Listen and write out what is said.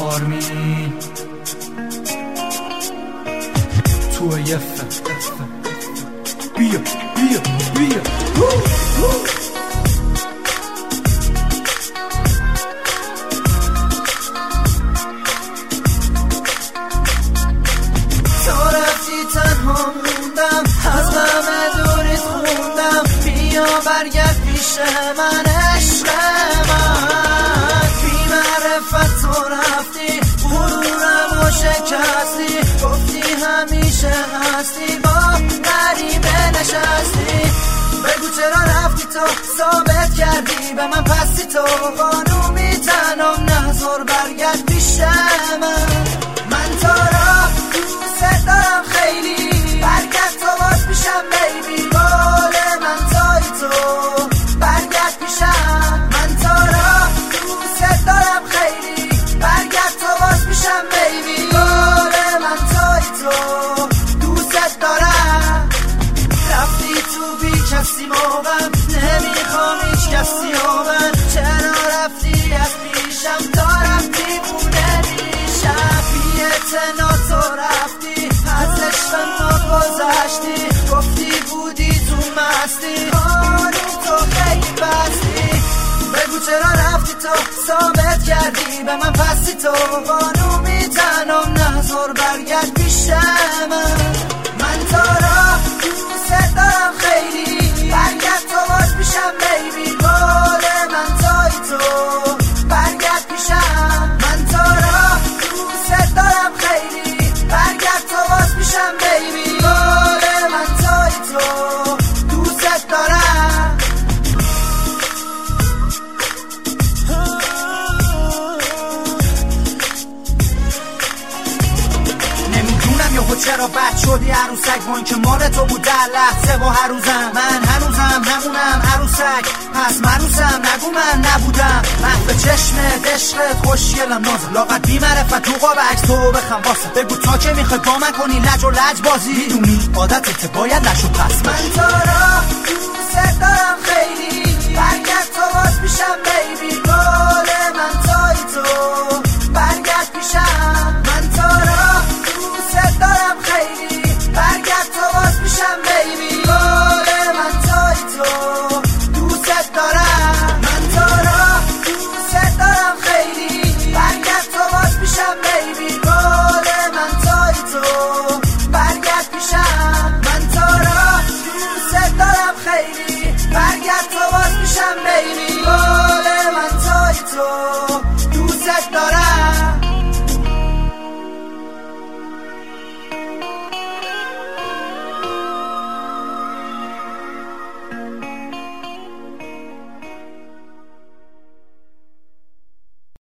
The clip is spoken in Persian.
آرمین توی یه بیا بیا بیا تو رفتی تنها موندم از غم دوریت خوندم بیا برگرد پیش من عشق من بی معرفت تو رفتی غرورم و شکستی گفتی همیشه هستی با غریبه نشستی بگو چرا رفتی تو ثابت کردی به من پسی تو خانومی تنم نذار برگرد پیش من تو را دوست دارم خیلی برگرد تو باز پیشم بیبی بال من توی تو برگرد پیشم من تو را دوست دارم خیلی برگرد تو باز پیشم بیبی بال من توی تو دوست دارم رفتی تو بی کسی موقعم نمیخوام هیچ کسی آمن چرا رفتی از پیشم تا رفتی بونه میشم بی اعتنا تو رفتی از عشق ما گذشتی گفتی بودی تو مستی خانوم تو خیلی بستی بگو چرا رفتی تو ثابت کردی به من پسی تو خانومی تنم نذار برگرد پیش من تو را دوست دارم خیلی برگرد تو باز پیشم بیبی بال من توی تو برگرد پیشم من تو را دوست دارم خیلی برگرد تو باز پیشم بیبی بال من توی تو دوست دارم نمیدونم یهو چرا بد شدی عروسک وان که مال تو بود در لحظه و هر روزم من هنوزم همونم عروسک پس منوسم نگو من نبودم محو چشمت عشقت خوشگلم نازم لاغت بی معرفت تو قابک تو بخم واسه بگو تا که میخوای با من کنی لج و لج بازی میدونی عادتت باید لش و پس من تو را دوست دارم خیلی برگرد تو باز